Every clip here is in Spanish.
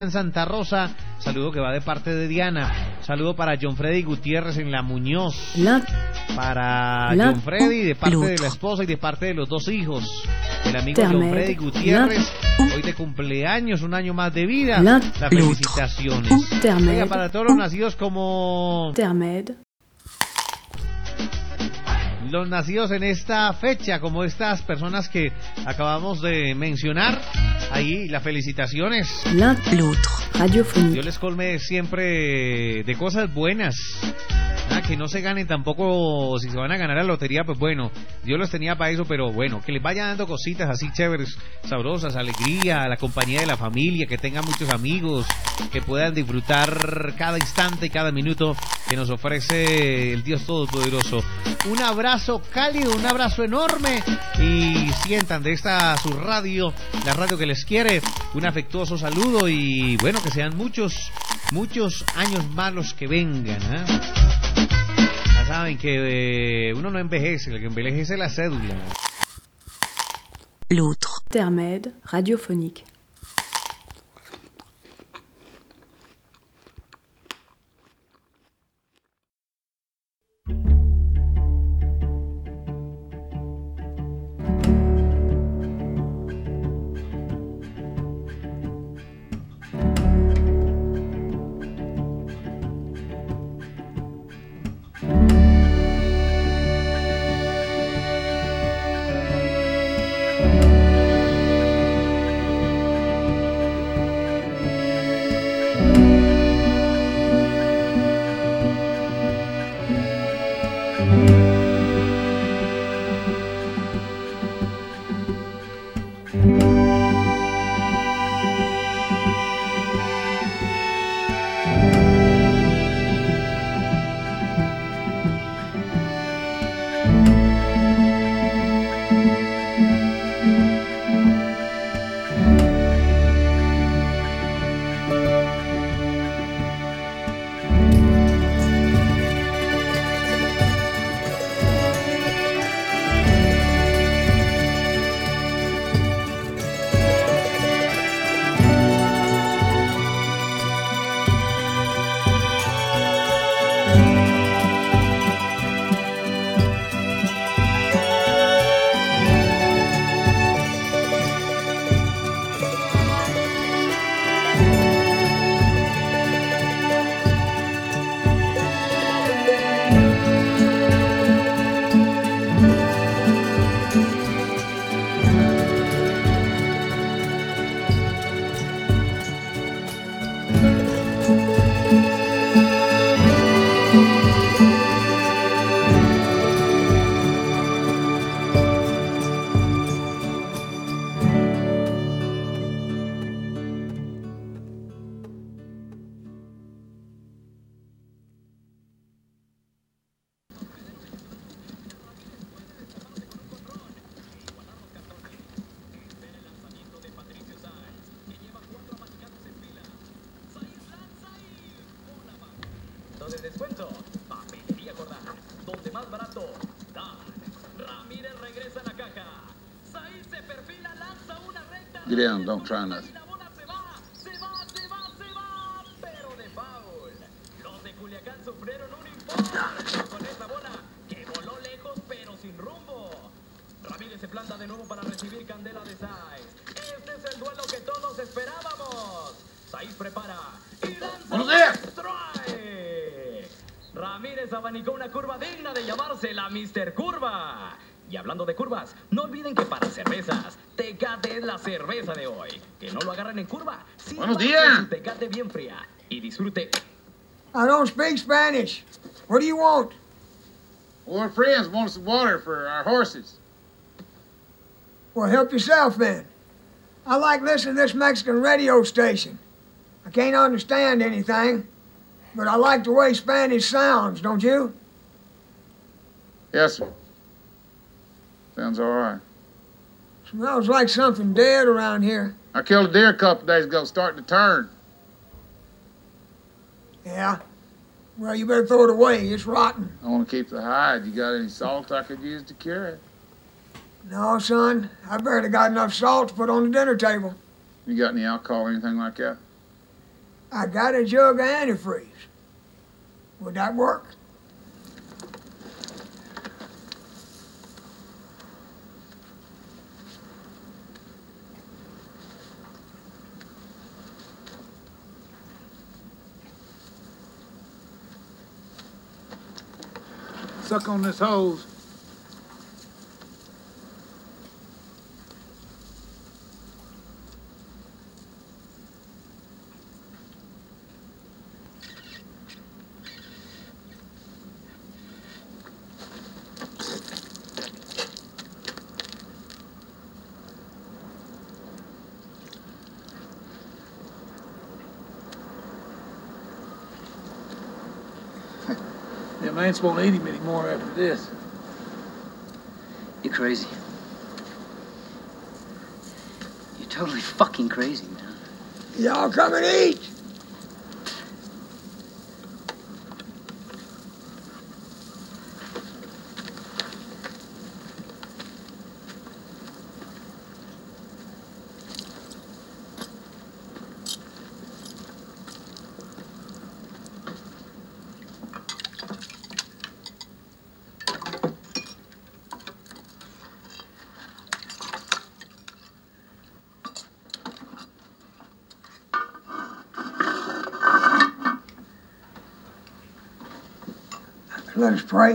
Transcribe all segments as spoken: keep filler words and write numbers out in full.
En Santa Rosa, saludo que va de parte de Diana, saludo para John Freddy Gutiérrez en La Muñoz, la, para la, John Freddy de parte l'autre. de la esposa y de parte de los dos hijos, el amigo Termed, John Freddy Gutiérrez, la, hoy de cumpleaños, un año más de vida, la, las l'autre. felicitaciones. Termed, Oiga, para todos los nacidos como Termed, los nacidos en esta fecha, como estas personas que acabamos de mencionar, ahí las felicitaciones. l'un, l'autre. Radiophonique. Dios les colme siempre de cosas buenas. Ah, que no se ganen tampoco, si se van a ganar la lotería, pues bueno, Dios los tenía para eso, pero bueno, que les vaya dando cositas así chéveres, sabrosas, alegría, la compañía de la familia, que tengan muchos amigos, que puedan disfrutar cada instante y cada minuto que nos ofrece el Dios Todopoderoso. Un abrazo cálido, un abrazo enorme y sientan de esta su radio, la radio que les quiere, un afectuoso saludo y bueno, que sean muchos, muchos años más los que vengan, ¿eh? Ya saben que eh, uno no envejece, el que envejece es la cédula. L'autre. Termed, radiophonique. De descuento, papelería Cordar, donde más barato, da. Ramírez regresa a la caja. Said se perfila, lanza una recta. Get down, don't try nothing. La bola se va, se va, se va, se va, pero de foul. Los de Culiacán sufrieron un impacto con esta bola que voló lejos pero sin rumbo. Ramírez se planta de nuevo para recibir candela de Said. Este es el duelo que todos esperábamos. Said prepara y lanza. ¡Buenos días! Ramírez abanicó una curva digna de llamarse la mister Curva. Y hablando de curvas, no olviden que para cervezas, Tecate es la cerveza de hoy. Que no lo agarren en curva. Sí, ¡Buenos días! Tecate bien fría. Y disfrute. I don't speak Spanish. What do you want? Well, our friends want some water for our horses. Well, help yourself then. I like listening to this Mexican radio station. I can't understand anything, but I like the way Spanish sounds, don't you? Yes, sir. Sounds all right. Smells like something dead around here. I killed a deer a couple days ago, starting to turn. Yeah? Well, you better throw it away. It's rotten. I want to keep the hide. You got any salt I could use to cure it? No, son. I barely got enough salt to put on the dinner table. You got any alcohol or anything like that? I got a jug of antifreeze. Would that work? Suck on this hose. Them ants won't eat him anymore after this. You're crazy. You're totally fucking crazy, man. Y'all come and eat. Let us pray.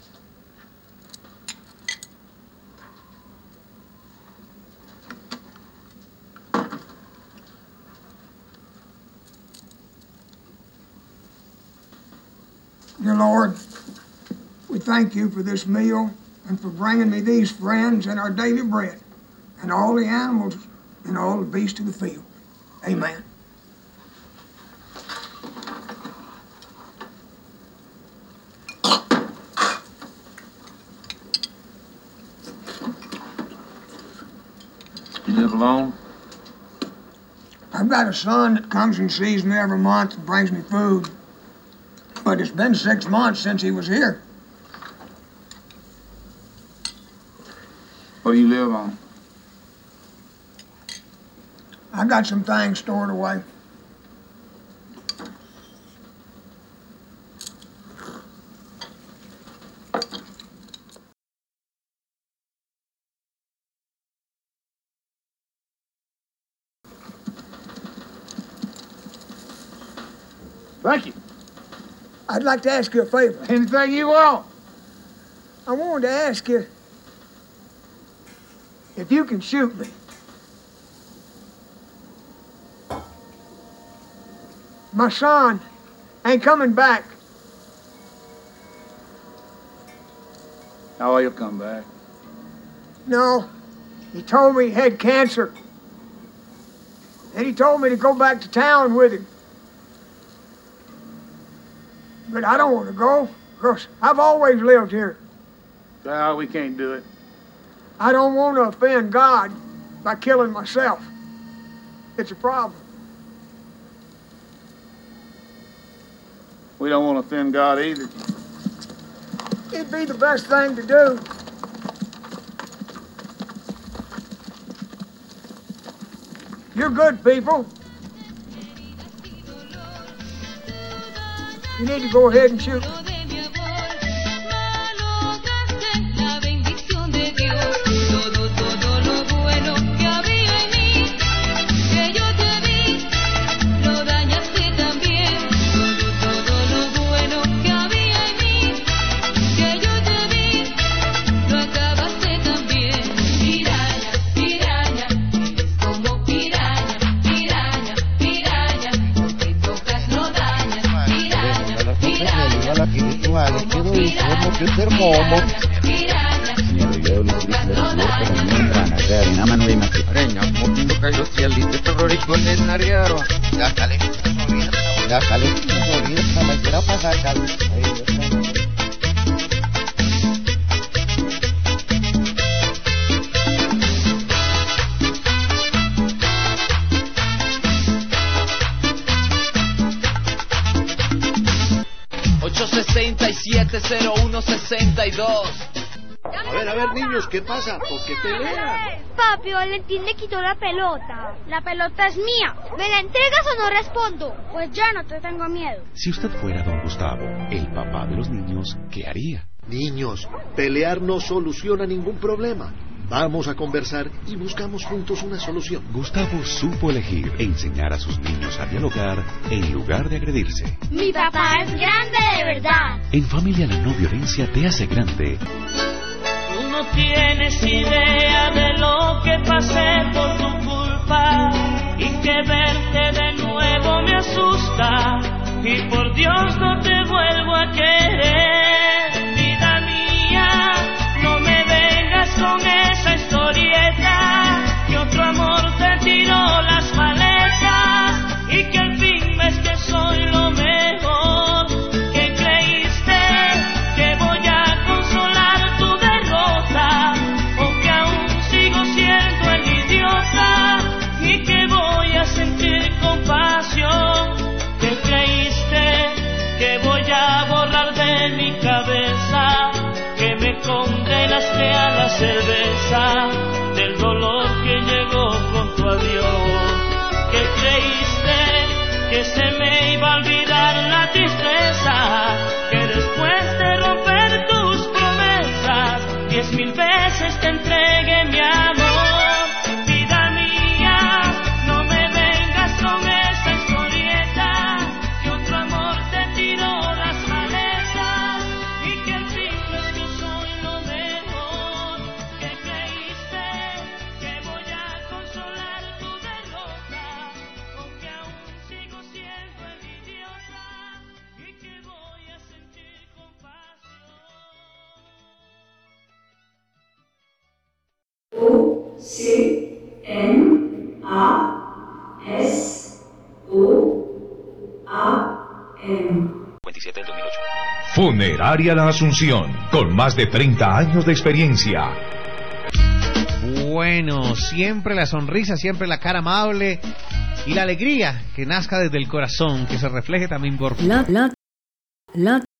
Dear Lord, we thank you for this meal and for bringing me these friends and our daily bread and all the animals and all the beasts of the field. Amen. You live alone? I've got a son that comes and sees me every month and brings me food. But it's been six months since he was here. What do you live on? I got some things stored away. Thank you. I'd like to ask you a favor. Anything you want. I wanted to ask you if you can shoot me. My son ain't coming back. Oh, he'll come back. No, he told me he had cancer. And he told me to go back to town with him. But I don't want to go, because I've always lived here. No, we can't do it. I don't want to offend God by killing myself. It's a problem. We don't want to offend God either. It'd be the best thing to do. You're good people. You need to go ahead and shoot me. ocho sesenta y siete cero uno sesenta y dos. A ver, a ver, niños, ¿qué pasa? ¿Por qué pelean? Papi, Valentín le quitó la pelota. La pelota es mía. ¿Me la entregas o no respondo? Pues ya no te tengo miedo. Si usted fuera don Gustavo, el papá de los niños, ¿qué haría? Niños, pelear no soluciona ningún problema. Vamos a conversar y buscamos juntos una solución. Gustavo supo elegir enseñar a sus niños a dialogar en lugar de agredirse. Mi papá es grande de verdad. En familia la no violencia te hace grande. Tú no tienes idea de lo que pasé por tu culpa y que verte de nuevo me asusta y por Dios no te vuelvo a querer, vida mía, no me vengas con esa historieta que otro amor te tiró las maletas y que al fin ves que soy lo mejor que creíste que voy a consolar tu derrota o que aún sigo siendo el idiota y que voy a sentir compasión que creíste que voy a borrar de mi cabeza que me condenaste a la cerveza del dolor que llegó con tu adiós que creíste que se me iba a olvidar la tristeza que después de romper tus promesas diez mil veces te entregué mi amor, vida mía, no me vengas con esa historieta que otro amor te tiró las maletas y que al fin ves que soy lo mejor que creíste que voy a consolar tu derrota aunque aún sigo siendo el idiota y que voy a sentir compasión. O C N A S O A M veintisiete del dos mil ocho. Funeraria La Asunción, con más de treinta años de experiencia. Bueno, siempre la sonrisa, siempre la cara amable y la alegría que nazca desde el corazón, que se refleje también por... La, la, la